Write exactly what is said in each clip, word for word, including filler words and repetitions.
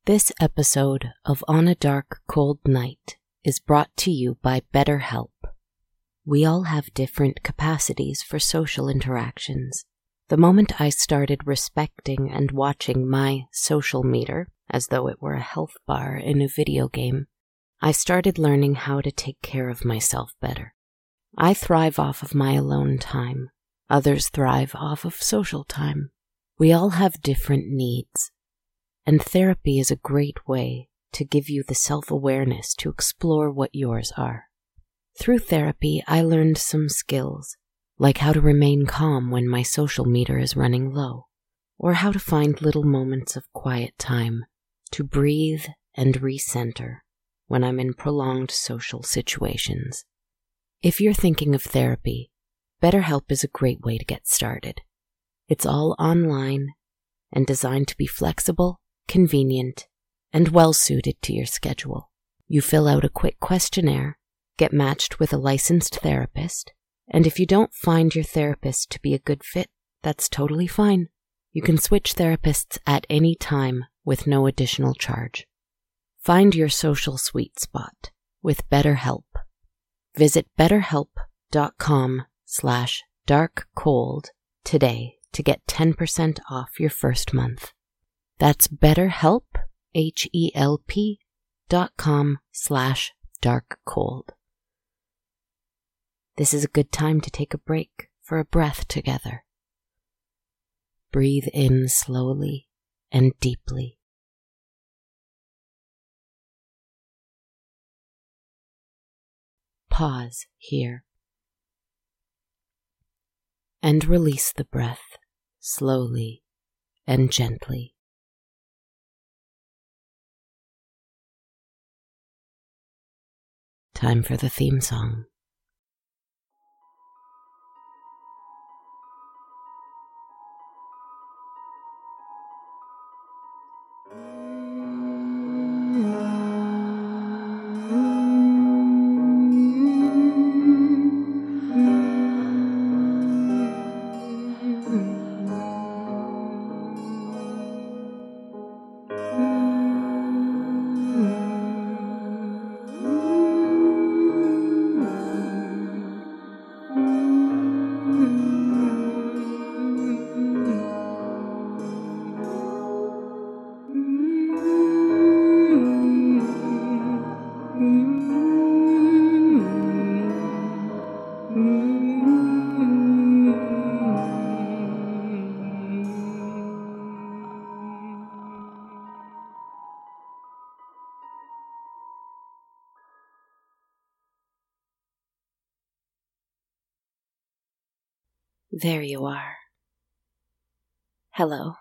This episode of On a Dark, Cold Night is brought to you by BetterHelp. We all have different capacities for social interactions. The moment I started respecting and watching my social meter, as though it were a health bar in a video game, I started learning how to take care of myself better. I thrive off of my alone time. Others thrive off of social time. We all have different needs. And therapy is a great way to give you the self-awareness to explore what yours are. Through therapy, I learned some skills, like how to remain calm when my social meter is running low, or how to find little moments of quiet time to breathe and recenter when I'm in prolonged social situations. If you're thinking of therapy, BetterHelp is a great way to get started. It's all online and designed to be flexible, convenient, and well-suited to your schedule. You fill out a quick questionnaire, get matched with a licensed therapist, and if you don't find your therapist to be a good fit, that's totally fine. You can switch therapists at any time with no additional charge. Find your social sweet spot with BetterHelp. Visit betterhelp.com slash darkcold today to get ten percent off your first month. That's BetterHelp, H E L P dot com slash dark cold. This is a good time to take a break for a breath together. Breathe in slowly and deeply. Pause here. And release the breath slowly and gently. Time for the theme song. There you are. Hello.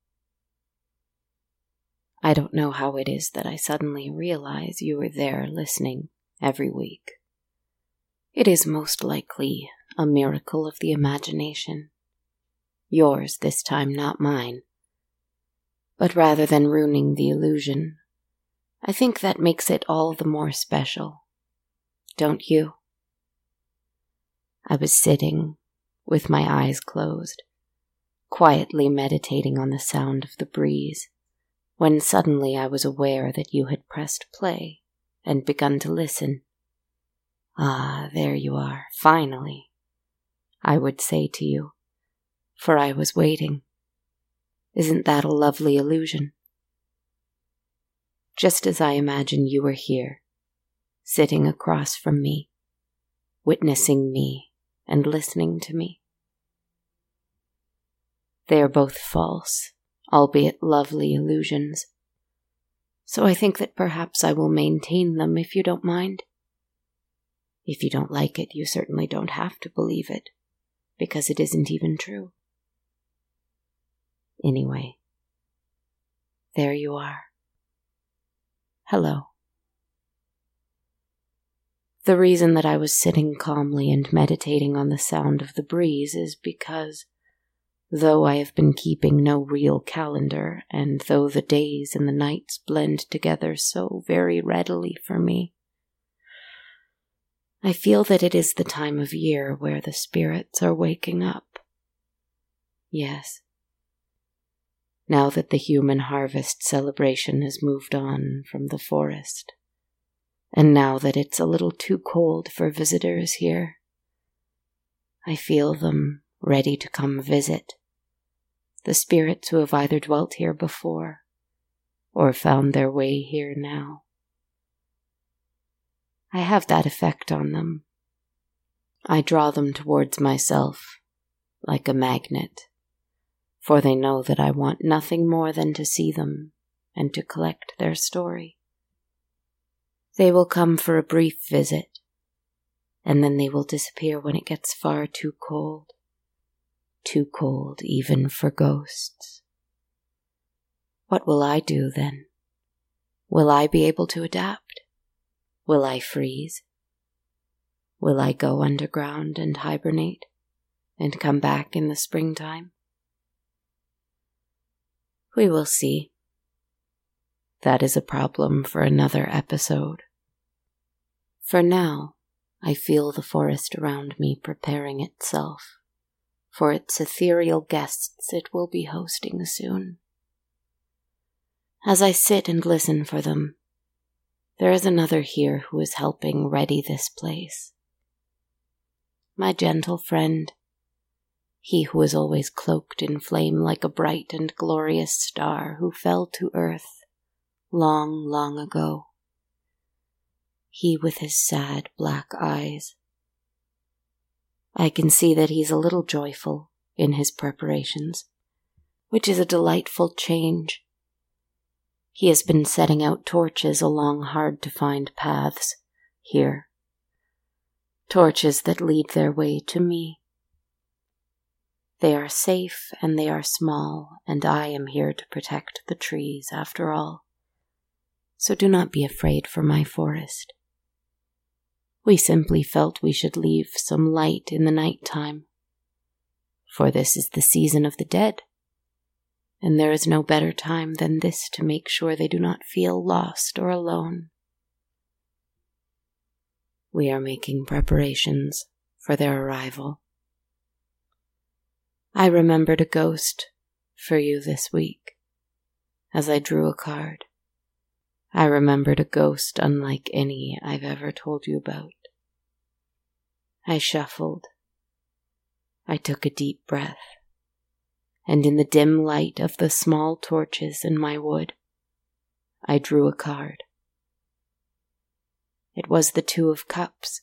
I don't know how it is that I suddenly realize you are there listening every week. It is most likely a miracle of the imagination. Yours this time, not mine. But rather than ruining the illusion, I think that makes it all the more special. Don't you? I was sitting with my eyes closed, quietly meditating on the sound of the breeze, when suddenly I was aware that you had pressed play and begun to listen. Ah, there you are, finally, I would say to you, for I was waiting. Isn't that a lovely illusion? Just as I imagine you were here, sitting across from me, witnessing me, and listening to me. They are both false, albeit lovely illusions, so I think that perhaps I will maintain them if you don't mind. If you don't like it, you certainly don't have to believe it, because it isn't even true. Anyway, there you are. Hello. The reason that I was sitting calmly and meditating on the sound of the breeze is because, though I have been keeping no real calendar, and though the days and the nights blend together so very readily for me, I feel that it is the time of year where the spirits are waking up. Yes. now that the human harvest celebration has moved on from the forest, and now that it's a little too cold for visitors here. I feel them ready to come visit, the spirits who have either dwelt here before or found their way here now. I have that effect on them. I draw them towards myself like a magnet, for they know that I want nothing more than to see them and to collect their story. They will come for a brief visit, and then they will disappear when it gets far too cold, too cold even for ghosts. What will I do then? Will I be able to adapt? Will I freeze? Will I go underground and hibernate and come back in the springtime? We will see. That is a problem for another episode. For now, I feel the forest around me preparing itself for its ethereal guests it will be hosting soon. As I sit and listen for them, there is another here who is helping ready this place. My gentle friend, he who is always cloaked in flame like a bright and glorious star who fell to earth long, long ago. He with his sad black eyes. I can see that he's a little joyful in his preparations, which is a delightful change. He has been setting out torches along hard-to-find paths here, torches that lead their way to me. They are safe and they are small, and I am here to protect the trees after all. So do not be afraid for my forest. We simply felt we should leave some light in the night time, for this is the season of the dead, and there is no better time than this to make sure they do not feel lost or alone. We are making preparations for their arrival. I remembered a ghost for you this week as I drew a card. I remembered a ghost unlike any I've ever told you about. I shuffled. I took a deep breath, and in the dim light of the small torches in my wood, I drew a card. It was the Two of Cups,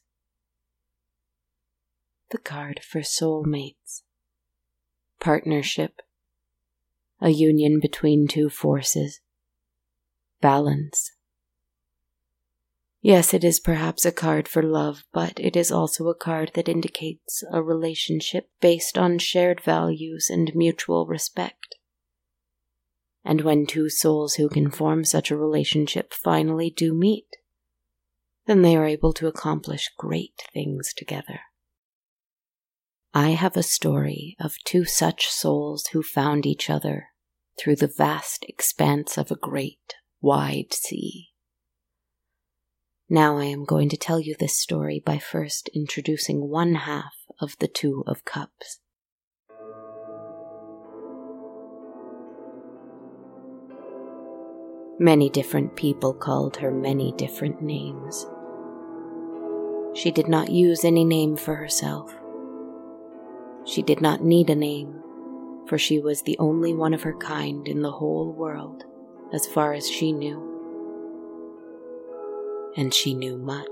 the card for soulmates, partnership, a union between two forces, balance. Yes, it is perhaps a card for love, but it is also a card that indicates a relationship based on shared values and mutual respect. And when two souls who can form such a relationship finally do meet, then they are able to accomplish great things together. I have a story of two such souls who found each other through the vast expanse of a great, wide sea. Now I am going to tell you this story by first introducing one half of the Two of Cups. Many different people called her many different names. She did not use any name for herself. She did not need a name, for she was the only one of her kind in the whole world, as far as she knew. And she knew much.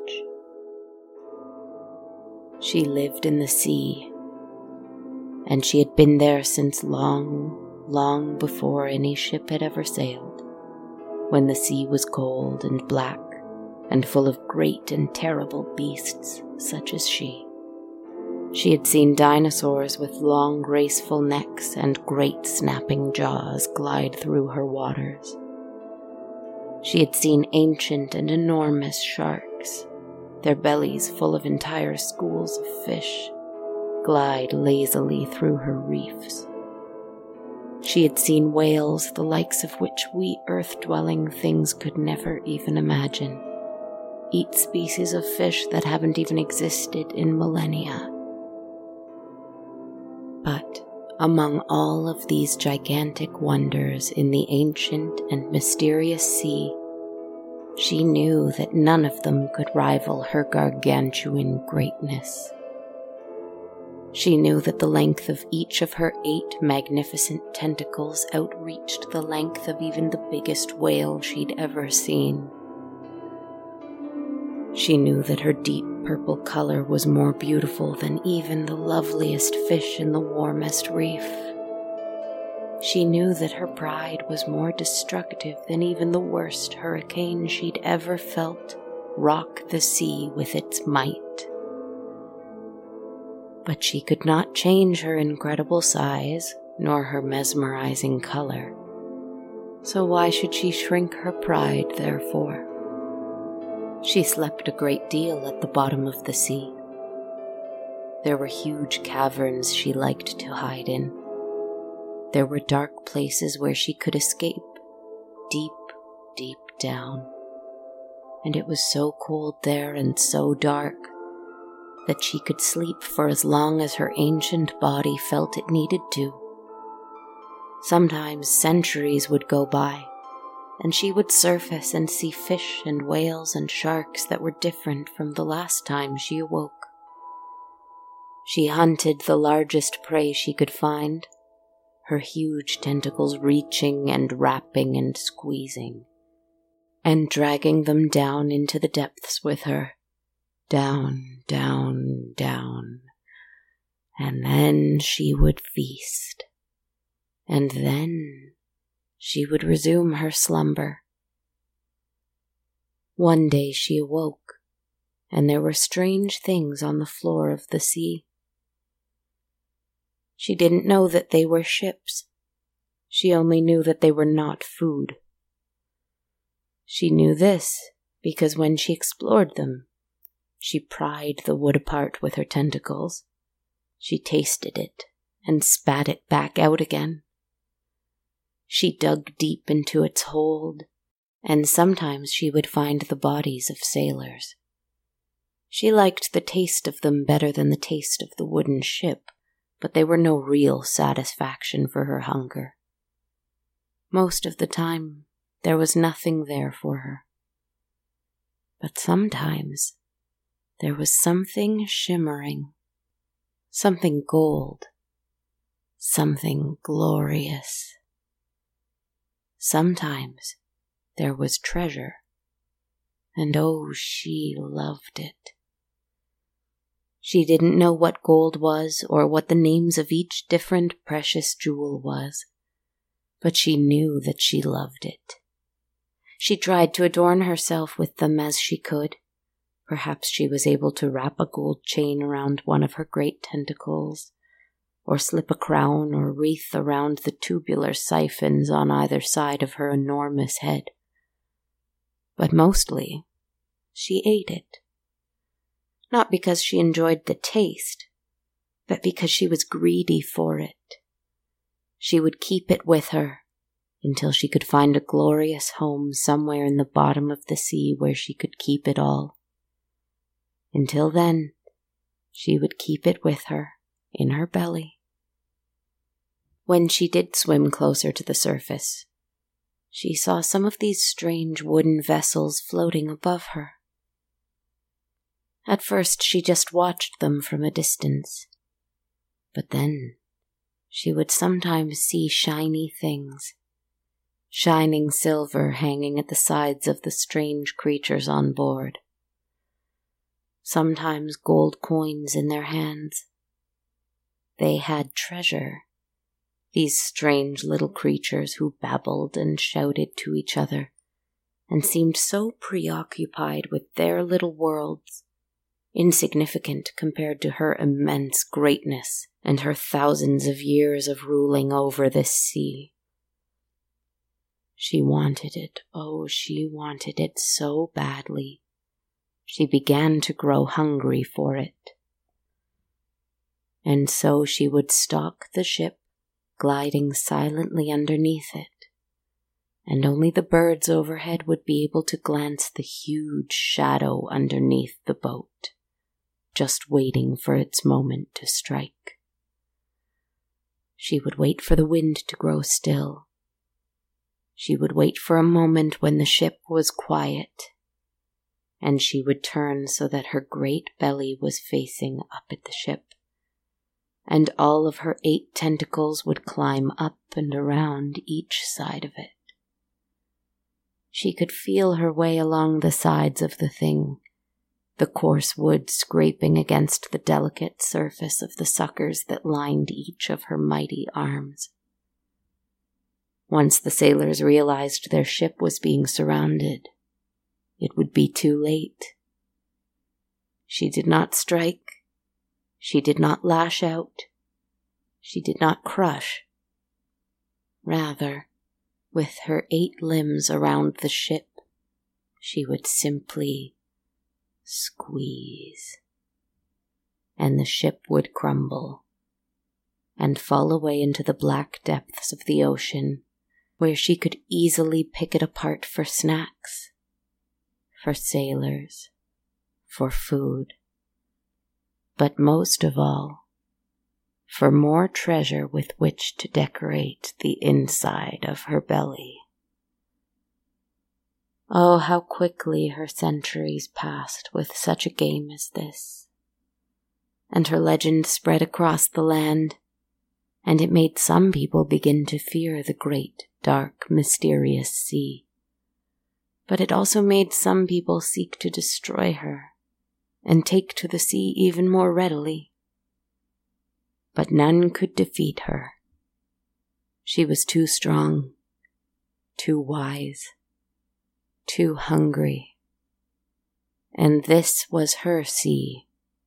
She lived in the sea, and she had been there since long, long before any ship had ever sailed, when the sea was cold and black and full of great and terrible beasts such as she. She had seen dinosaurs with long, graceful necks and great snapping jaws glide through her waters. She had seen ancient and enormous sharks, their bellies full of entire schools of fish, glide lazily through her reefs. She had seen whales the likes of which we earth-dwelling things could never even imagine, eat species of fish that haven't even existed in millennia. But Among all of these gigantic wonders in the ancient and mysterious sea, she knew that none of them could rival her gargantuan greatness. She knew that the length of each of her eight magnificent tentacles outreached the length of even the biggest whale she'd ever seen. She knew that her deep purple color was more beautiful than even the loveliest fish in the warmest reef. She knew that her pride was more destructive than even the worst hurricane she'd ever felt rock the sea with its might. But she could not change her incredible size nor her mesmerizing color. So why should she shrink her pride, therefore? She slept a great deal at the bottom of the sea. There were huge caverns she liked to hide in. There were dark places where she could escape, deep, deep down. And it was so cold there and so dark that she could sleep for as long as her ancient body felt it needed to. Sometimes centuries would go by, and she would surface and see fish and whales and sharks that were different from the last time she awoke. She hunted the largest prey she could find, her huge tentacles reaching and wrapping and squeezing, and dragging them down into the depths with her. Down, down, down. And then she would feast. And then she would resume her slumber. One day she awoke, and there were strange things on the floor of the sea. She didn't know that they were ships. She only knew that they were not food. She knew this because when she explored them, she pried the wood apart with her tentacles. She tasted it and spat it back out again. She dug deep into its hold, and sometimes she would find the bodies of sailors. She liked the taste of them better than the taste of the wooden ship, but they were no real satisfaction for her hunger. Most of the time, there was nothing there for her. But sometimes, there was something shimmering, something gold, something glorious. Sometimes there was treasure, and oh, she loved it. She didn't know what gold was or what the names of each different precious jewel was, but she knew that she loved it. She tried to adorn herself with them as she could. Perhaps she was able to wrap a gold chain around one of her great tentacles, or slip a crown or wreath around the tubular siphons on either side of her enormous head. But mostly, she ate it. Not because she enjoyed the taste, but because she was greedy for it. She would keep it with her until she could find a glorious home somewhere in the bottom of the sea where she could keep it all. Until then, she would keep it with her in her belly. When she did swim closer to the surface, she saw some of these strange wooden vessels floating above her. At first, she just watched them from a distance, but then she would sometimes see shiny things, shining silver hanging at the sides of the strange creatures on board. Sometimes gold coins in their hands. They had treasure, these strange little creatures who babbled and shouted to each other and seemed so preoccupied with their little worlds, insignificant compared to her immense greatness and her thousands of years of ruling over this sea. She wanted it, oh, she wanted it so badly. She began to grow hungry for it. And so she would stalk the ship, gliding silently underneath it, and only the birds overhead would be able to glance the huge shadow underneath the boat, just waiting for its moment to strike. She would wait for the wind to grow still. She would wait for a moment when the ship was quiet, and she would turn so that her great belly was facing up at the ship, and all of her eight tentacles would climb up and around each side of it. She could feel her way along the sides of the thing, the coarse wood scraping against the delicate surface of the suckers that lined each of her mighty arms. Once the sailors realized their ship was being surrounded, it would be too late. She did not strike. She did not lash out. She did not crush. Rather, with her eight limbs around the ship, she would simply squeeze, and the ship would crumble and fall away into the black depths of the ocean, where she could easily pick it apart for snacks, for sailors, for food, but most of all, for more treasure with which to decorate the inside of her belly. Oh, how quickly her centuries passed with such a game as this. And her legend spread across the land, and it made some people begin to fear the great, dark, mysterious sea. But it also made some people seek to destroy her and take to the sea even more readily. But none could defeat her. She was too strong, too wise, too hungry, and this was her sea.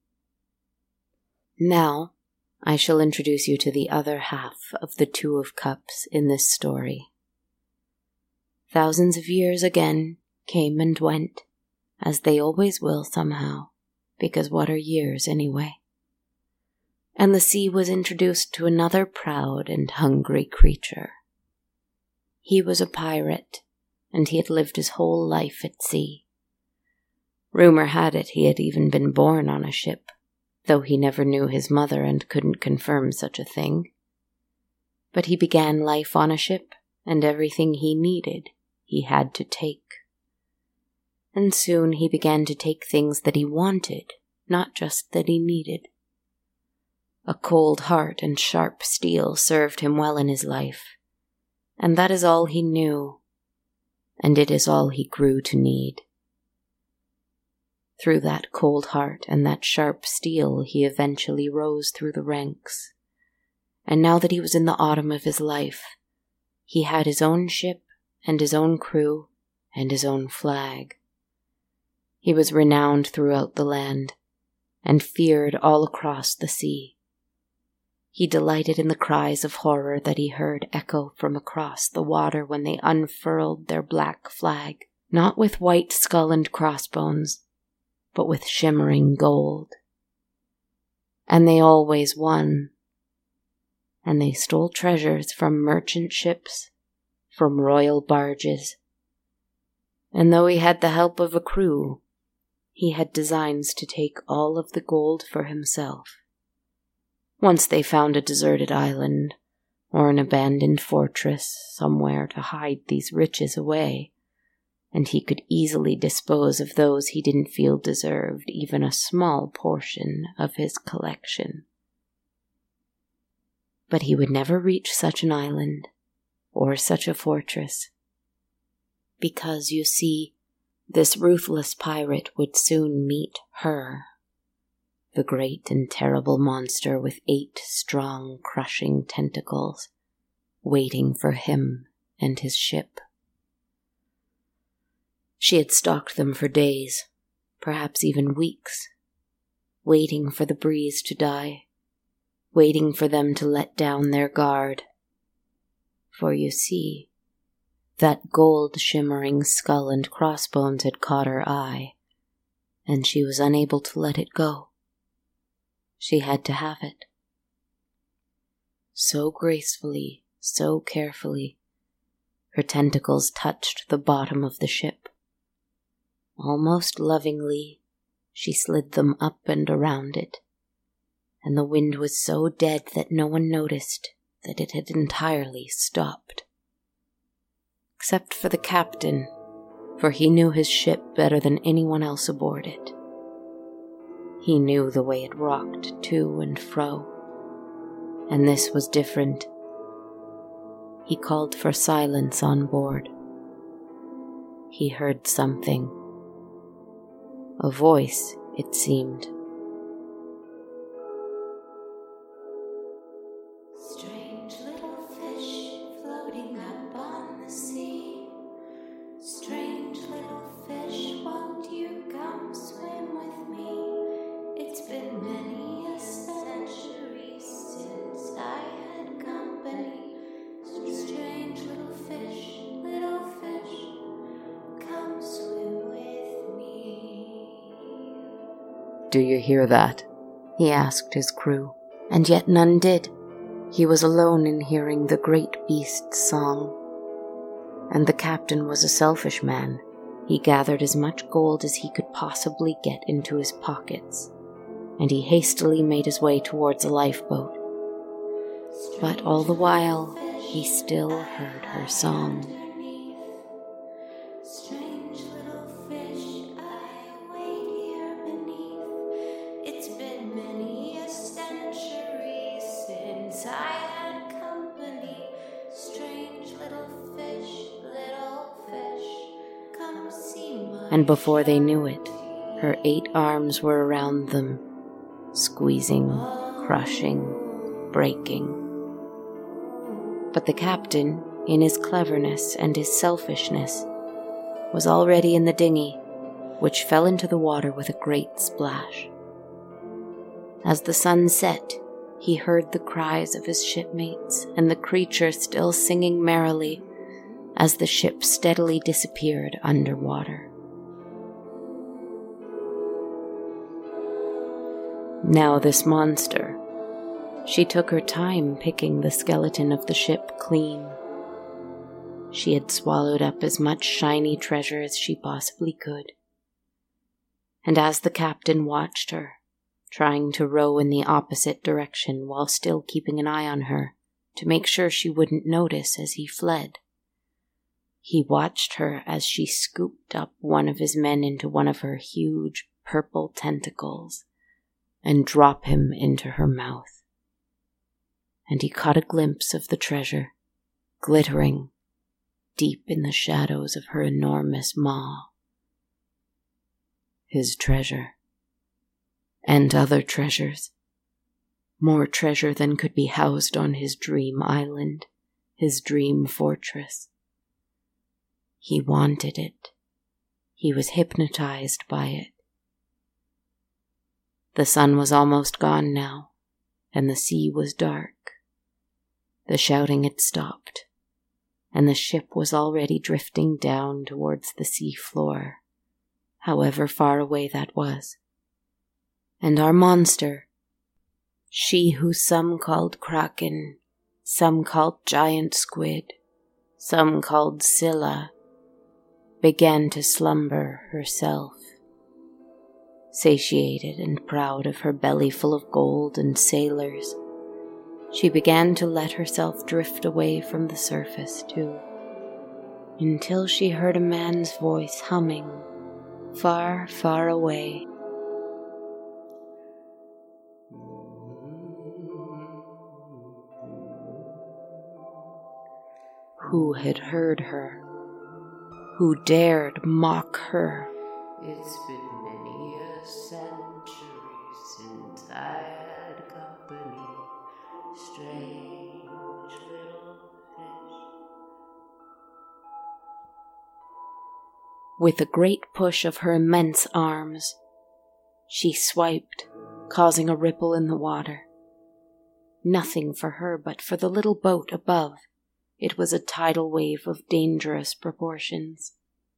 Now, I shall introduce you to the other half of the Two of Cups in this story. Thousands of years again came and went, as they always will somehow, because what are years anyway? And the sea was introduced to another proud and hungry creature. He was a pirate, and he had lived his whole life at sea. Rumor had it he had even been born on a ship, though he never knew his mother and couldn't confirm such a thing. But he began life on a ship, and everything he needed he had to take. And soon he began to take things that he wanted, not just that he needed. A cold heart and sharp steel served him well in his life, and that is all he knew, and it is all he grew to need. Through that cold heart and that sharp steel he eventually rose through the ranks, and now that he was in the autumn of his life, he had his own ship and his own crew and his own flag. He was renowned throughout the land, and feared all across the sea. He delighted in the cries of horror that he heard echo from across the water when they unfurled their black flag, not with white skull and crossbones, but with shimmering gold. And they always won. And they stole treasures from merchant ships, from royal barges. And though he had the help of a crew, he had designs to take all of the gold for himself. Once they found a deserted island, or an abandoned fortress somewhere to hide these riches away, and he could easily dispose of those he didn't feel deserved even a small portion of his collection. But he would never reach such an island, or such a fortress, because, you see, this ruthless pirate would soon meet her, the great and terrible monster with eight strong, crushing tentacles, waiting for him and his ship. She had stalked them for days, perhaps even weeks, waiting for the breeze to die, waiting for them to let down their guard. For you see, that gold-shimmering skull and crossbones had caught her eye, and she was unable to let it go. She had to have it. So gracefully, so carefully, her tentacles touched the bottom of the ship. Almost lovingly, she slid them up and around it, and the wind was so dead that no one noticed that it had entirely stopped. Except for the captain, for he knew his ship better than anyone else aboard it. He knew the way it rocked to and fro, and this was different. He called for silence on board. He heard something. A voice, it seemed. Strange little fish floating up on the sea. Strange little fish, won't you come swim with me? It's been many a century since I had company. Strange little fish, little fish, come swim with me. Do you hear that? He asked his crew, and yet none did. He was alone in hearing the great beast's song. And the captain was a selfish man. He gathered as much gold as he could possibly get into his pockets, and he hastily made his way towards a lifeboat. But all the while, he still heard her song. Strange little fish, I wait here beneath. It's been many a century since I had company. Strange little fish, little fish, come see my. And before they knew it, her eight arms were around them, squeezing, crushing, breaking. But the captain, in his cleverness and his selfishness, was already in the dinghy, which fell into the water with a great splash. As the sun set, he heard the cries of his shipmates and the creature still singing merrily as the ship steadily disappeared underwater. Now this monster. She took her time picking the skeleton of the ship clean. She had swallowed up as much shiny treasure as she possibly could. And as the captain watched her, trying to row in the opposite direction while still keeping an eye on her to make sure she wouldn't notice as he fled, he watched her as she scooped up one of his men into one of her huge purple tentacles and dropped him into her mouth. And he caught a glimpse of the treasure, glittering deep in the shadows of her enormous maw. His treasure. And other treasures. More treasure than could be housed on his dream island, his dream fortress. He wanted it. He was hypnotized by it. The sun was almost gone now, and the sea was dark. The shouting had stopped, and the ship was already drifting down towards the sea floor, however far away that was. And our monster, she who some called Kraken, some called giant squid, some called Scylla, began to slumber herself. Satiated and proud of her belly full of gold and sailors, she began to let herself drift away from the surface, too, until she heard a man's voice humming, far, far away. Who had heard her? Who dared mock her? It's been many a century since I had company. Strange little fish. With a great push of her immense arms, she swiped, causing a ripple in the water. Nothing for her, but for the little boat above, it was a tidal wave of dangerous proportions.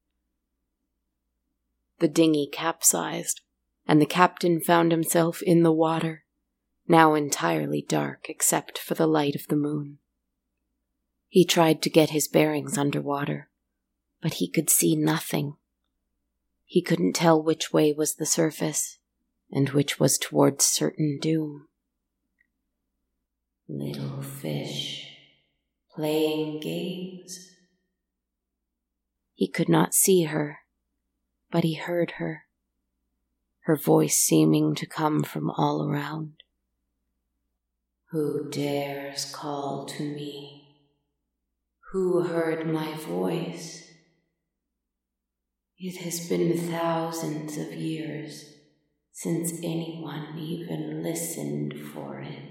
The dinghy capsized, and the captain found himself in the water, now entirely dark except for the light of the moon. He tried to get his bearings underwater, but he could see nothing. He couldn't tell which way was the surface, and which was towards certain doom. little fish, playing games. He could not see her, but he heard her, her voice seeming to come from all around. Who dares call to me? Who heard my voice? It has been thousands of years since anyone even listened for it.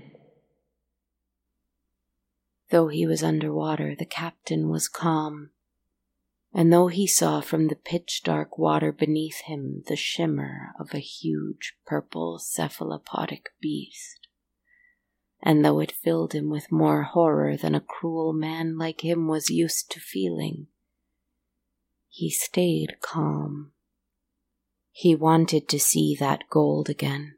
Though he was underwater, the captain was calm, and though he saw from the pitch-dark water beneath him the shimmer of a huge purple cephalopodic beast, and though it filled him with more horror than a cruel man like him was used to feeling, he stayed calm. He wanted to see that gold again.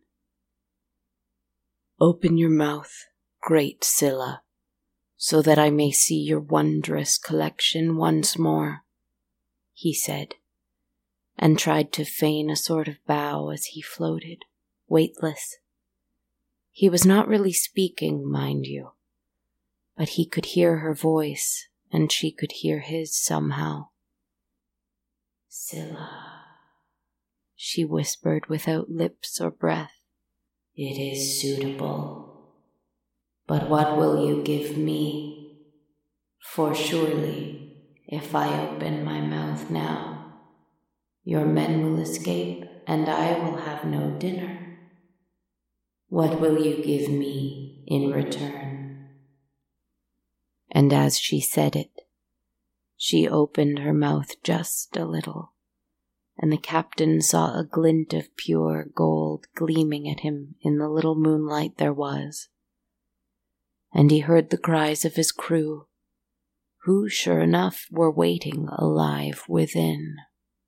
"Open your mouth, great Scylla, so that I may see your wondrous collection once more," he said, and tried to feign a sort of bow as he floated, weightless. He was not really speaking, mind you, but he could hear her voice, and she could hear his somehow. "Scylla," she whispered without lips or breath. "It is suitable. But what will you give me? For surely, if I open my mouth now, your men will escape and I will have no dinner. What will you give me in return?" And as she said it, she opened her mouth just a little, and the captain saw a glint of pure gold gleaming at him in the little moonlight there was. And he heard the cries of his crew, who, sure enough, were waiting alive within.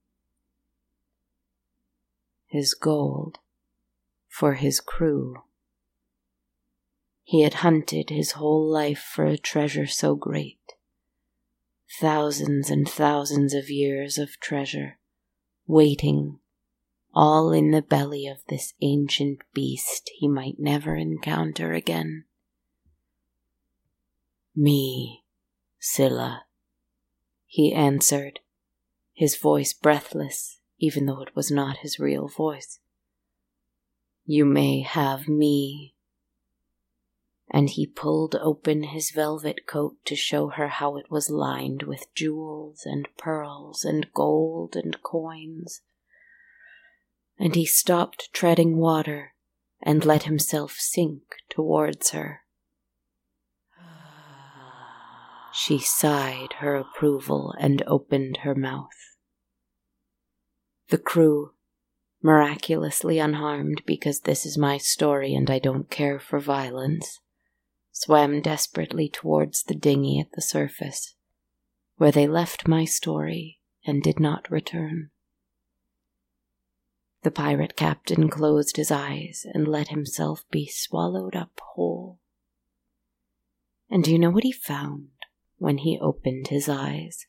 His gold for his crew. He had hunted his whole life for a treasure so great. Thousands and thousands of years of treasure, waiting, all in the belly of this ancient beast he might never encounter again. "Me, Scylla," he answered, his voice breathless, even though it was not his real voice. "You may have me." And he pulled open his velvet coat to show her how it was lined with jewels and pearls and gold and coins. And he stopped treading water and let himself sink towards her. She sighed her approval and opened her mouth. The crew, miraculously unharmed, because this is my story and I don't care for violence, swam desperately towards the dinghy at the surface, where they left my story and did not return. The pirate captain closed his eyes and let himself be swallowed up whole. And do you know what he found when he opened his eyes?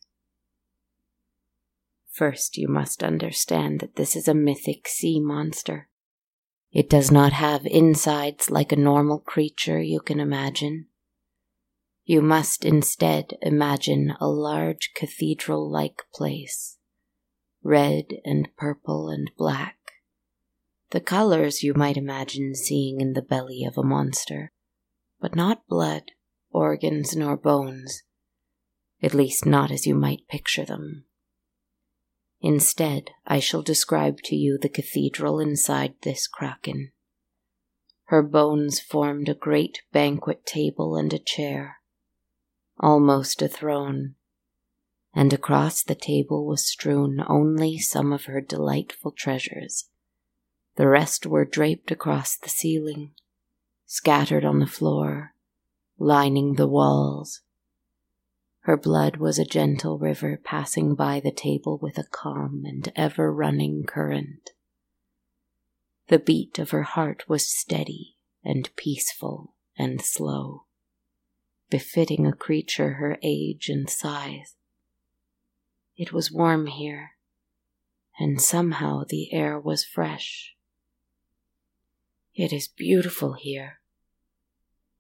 First, you must understand that this is a mythic sea monster. It does not have insides like a normal creature you can imagine. You must instead imagine a large cathedral-like place, red and purple and black, the colors you might imagine seeing in the belly of a monster, but not blood, organs, nor bones, at least not as you might picture them. Instead, I shall describe to you the cathedral inside this kraken. Her bones formed a great banquet table and a chair, almost a throne, and across the table was strewn only some of her delightful treasures. The rest were draped across the ceiling, scattered on the floor, lining the walls. Her blood was a gentle river passing by the table with a calm and ever-running current. The beat of her heart was steady and peaceful and slow, befitting a creature her age and size. It was warm here, and somehow the air was fresh. "It is beautiful here,"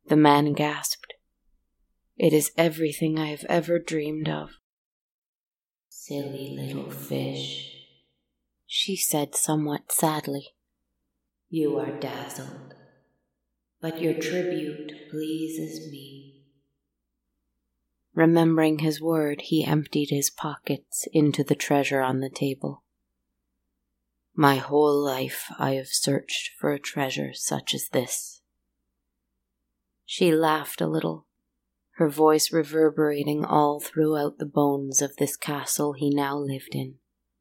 The man gasped. It is everything I have ever dreamed of. Silly little fish, she said somewhat sadly. You are dazzled, but your tribute pleases me. Remembering his word, he emptied his pockets into the treasure on the table. My whole life I have searched for a treasure such as this. She laughed a little, her voice reverberating all throughout the bones of this castle he now lived in.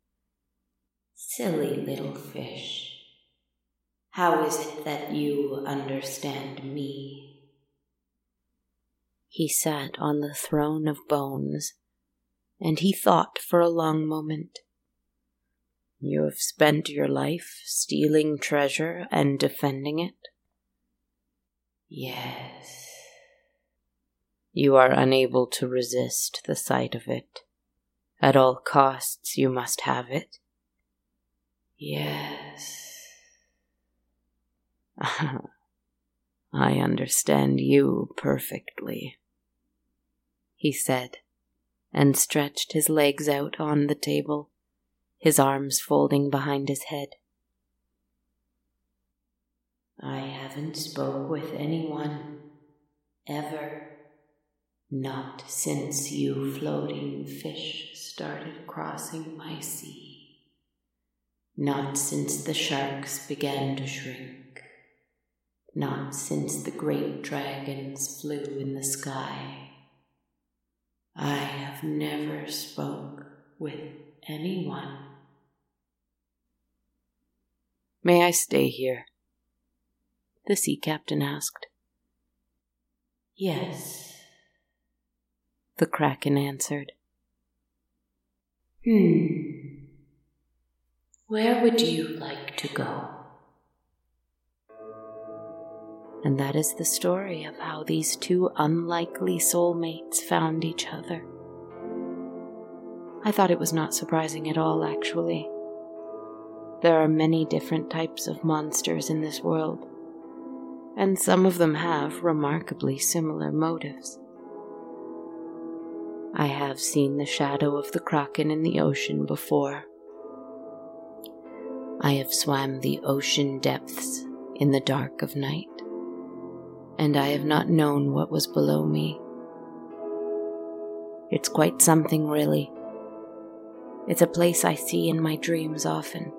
Silly little fish, how is it that you understand me? He sat on the throne of bones, and he thought for a long moment. You have spent your life stealing treasure and defending it? Yes. You are unable to resist the sight of it. At all costs you must have it? Yes. I understand you perfectly, he said, and stretched his legs out on the table, his arms folding behind his head. I haven't spoke with anyone, ever. Not since you floating fish started crossing my sea. Not since the sharks began to shrink. Not since the great dragons flew in the sky. I have never spoke with anyone. May I stay here? The sea captain asked. Yes, the kraken answered. Hmm. Where would you like to go? And that is the story of how these two unlikely soulmates found each other. I thought it was not surprising at all, actually. There are many different types of monsters in this world, and some of them have remarkably similar motives. I have seen the shadow of the kraken in the ocean before. I have swam the ocean depths in the dark of night, and I have not known what was below me. It's quite something, really. It's a place I see in my dreams often.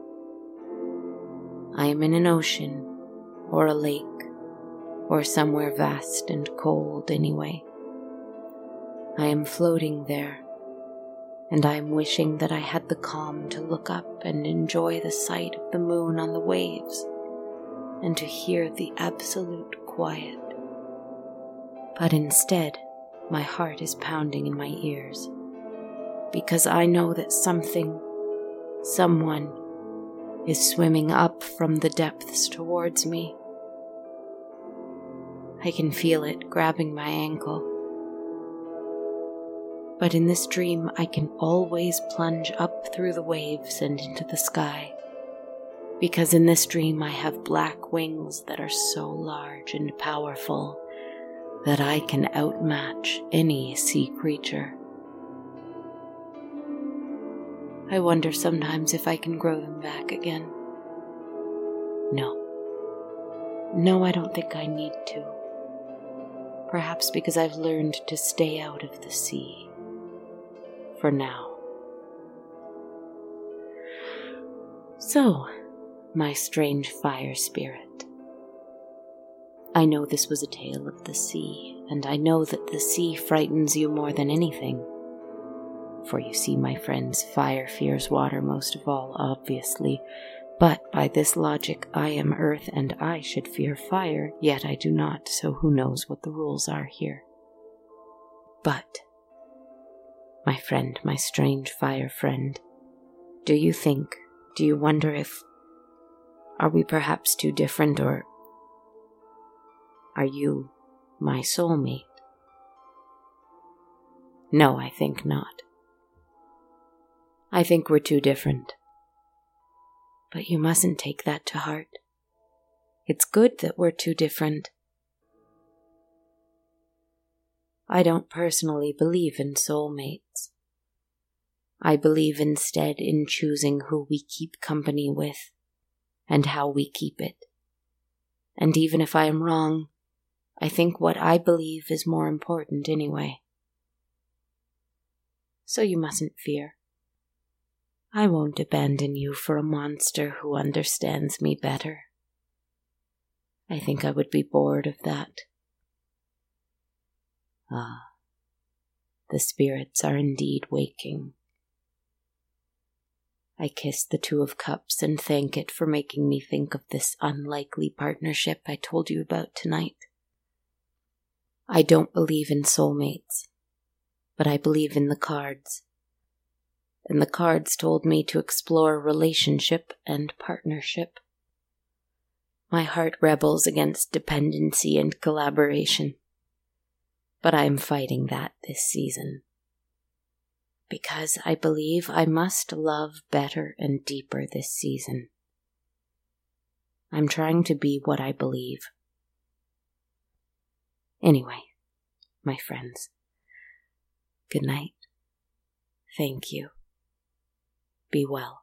I am in an ocean, or a lake, or somewhere vast and cold anyway. I am floating there, and I am wishing that I had the calm to look up and enjoy the sight of the moon on the waves, and to hear the absolute quiet. But instead, my heart is pounding in my ears, because I know that something, someone, is swimming up from the depths towards me. I can feel it grabbing my ankle. But in this dream, I can always plunge up through the waves and into the sky, because in this dream I have black wings that are so large and powerful that I can outmatch any sea creature. I wonder sometimes if I can grow them back again. No. No, I don't think I need to. Perhaps because I've learned to stay out of the sea. For now. So, my strange fire spirit. I know this was a tale of the sea, and I know that the sea frightens you more than anything. For you see, my friends, fire fears water most of all, obviously. But by this logic, I am earth and I should fear fire, yet I do not, so who knows what the rules are here. But, my friend, my strange fire friend, do you think, do you wonder if, are we perhaps too different, or are you my soulmate? No, I think not. I think we're too different. But you mustn't take that to heart. It's good that we're too different. I don't personally believe in soulmates. I believe instead in choosing who we keep company with and how we keep it. And even if I am wrong, I think what I believe is more important anyway. So you mustn't fear. I won't abandon you for a monster who understands me better. I think I would be bored of that. Ah, the spirits are indeed waking. I kiss the Two of Cups and thank it for making me think of this unlikely partnership I told you about tonight. I don't believe in soulmates, but I believe in the cards. And the cards told me to explore relationship and partnership. My heart rebels against dependency and collaboration, but I am fighting that this season. Because I believe I must love better and deeper this season. I'm trying to be what I believe. Anyway, my friends, good night. Thank you. Be well.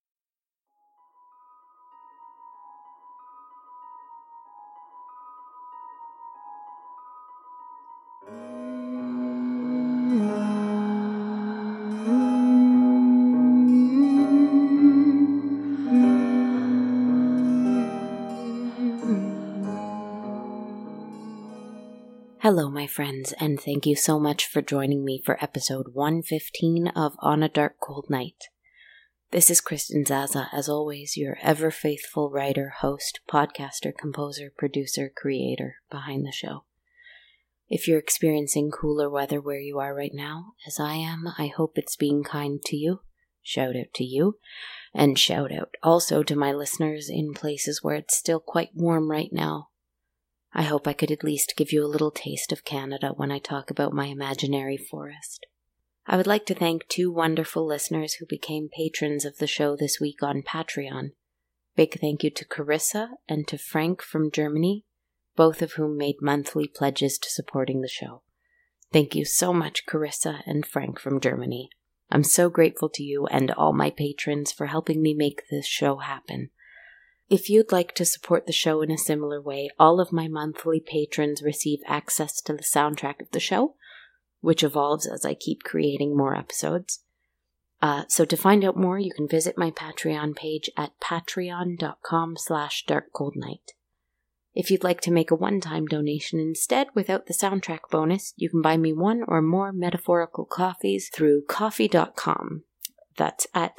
Hello, my friends, and thank you so much for joining me for episode one fifteen of On a Dark Cold Night. This is Kristen Zaza, as always, your ever-faithful writer, host, podcaster, composer, producer, creator behind the show. If you're experiencing cooler weather where you are right now, as I am, I hope it's being kind to you. Shout out to you, and shout out also to my listeners in places where it's still quite warm right now. I hope I could at least give you a little taste of Canada when I talk about my imaginary forest. I would like to thank two wonderful listeners who became patrons of the show this week on Patreon. Big thank you to Carissa and to Frank from Germany, both of whom made monthly pledges to supporting the show. Thank you so much, Carissa and Frank from Germany. I'm so grateful to you and all my patrons for helping me make this show happen. If you'd like to support the show in a similar way, all of my monthly patrons receive access to the soundtrack of the show, which evolves as I keep creating more episodes. Uh, so to find out more, you can visit my Patreon page at patreon.com slash darkcoldnight. If you'd like to make a one-time donation instead without the soundtrack bonus, you can buy me one or more metaphorical coffees through coffee dot com. That's at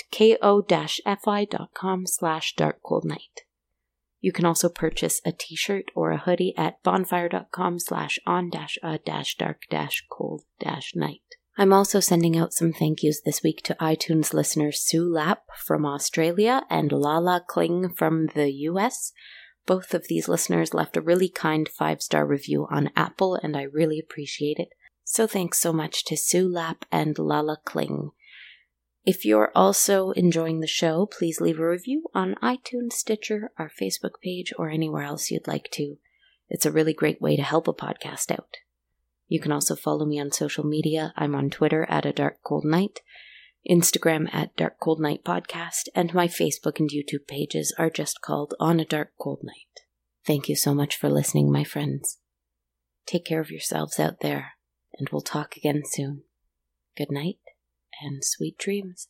ko-fi.com slash darkcoldnight. You can also purchase a t-shirt or a hoodie at bonfire.com slash on dash a dash dark dash cold dash night. I'm also sending out some thank yous this week to iTunes listeners Sue Lapp from Australia and Lala Kling from the U S. Both of these listeners left a really kind five-star review on Apple, and I really appreciate it. So thanks so much to Sue Lapp and Lala Kling. If you're also enjoying the show, please leave a review on iTunes, Stitcher, our Facebook page, or anywhere else you'd like to. It's a really great way to help a podcast out. You can also follow me on social media. I'm on Twitter at A Dark Cold Night, Instagram at Dark Cold Night Podcast, and my Facebook and YouTube pages are just called On a Dark Cold Night. Thank you so much for listening, my friends. Take care of yourselves out there, and we'll talk again soon. Good night. And sweet dreams.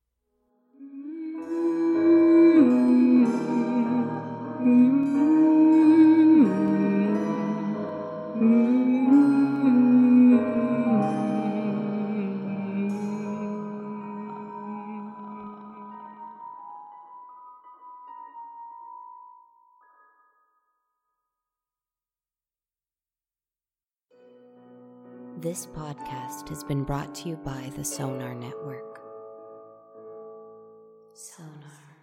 This podcast has been brought to you by the Sonar Network. Sonar.